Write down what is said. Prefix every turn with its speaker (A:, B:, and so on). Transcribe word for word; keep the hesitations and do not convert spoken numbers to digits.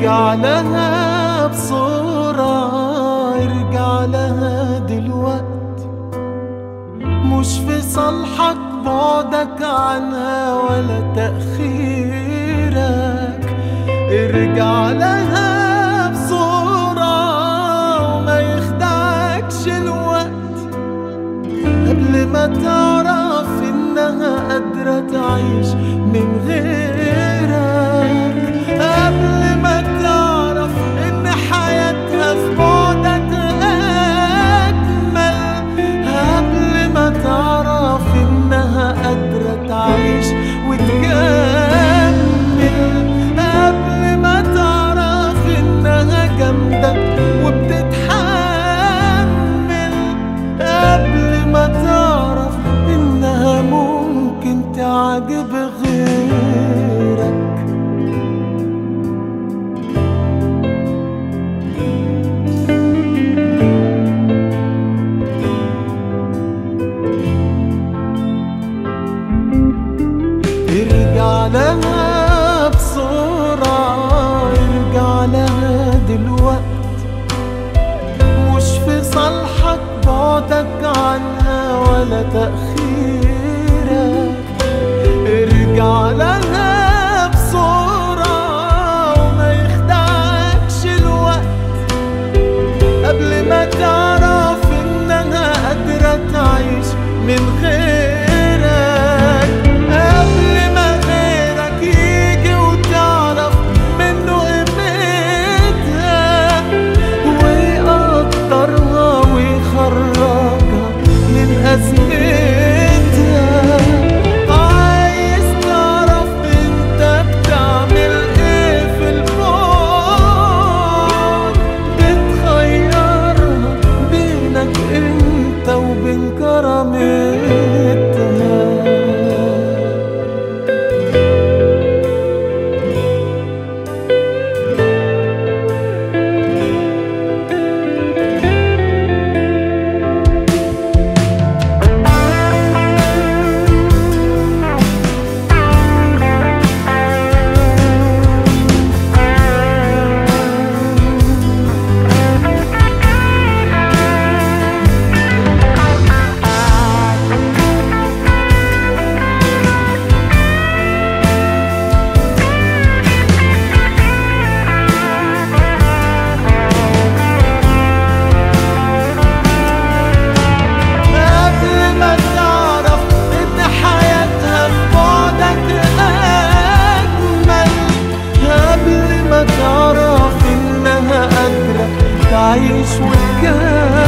A: ارجع لها بسرعة، ارجع لها دلوقت، مش في صالحك بعدك عنها ولا تأخيرك. ارجع لها بسرعة وما يخدعكش الوقت، قبل ما تعرف انها قادرة تعيش من غيرك، قبل ما تعرف ان حياتها في بعدك اجمل، قبل ما تعرف انها قادرة تعيش وتكمل، قبل ما تعرف انها جامدة وبتتحمل، قبل ما تعرف انها ممكن تعجب غيرك. ارجع لها بسرعة، ارجع لها دلوقت، مش في صالحك بعدك عنها ولا تأخيرك. ارجع لها بسرعة وما يخدعكش الوقت، قبل ما تعرف انها قادرة تعيش من غيرك، قبل ما غيرك يجي وتعرف منه قيمتها ويقدرها ويخرجها من أزمتها. عايز تعرف انت بتعمل ايه في البعد، بتخيرها بينك انت وبين كرامتها. تعيش وتكمل.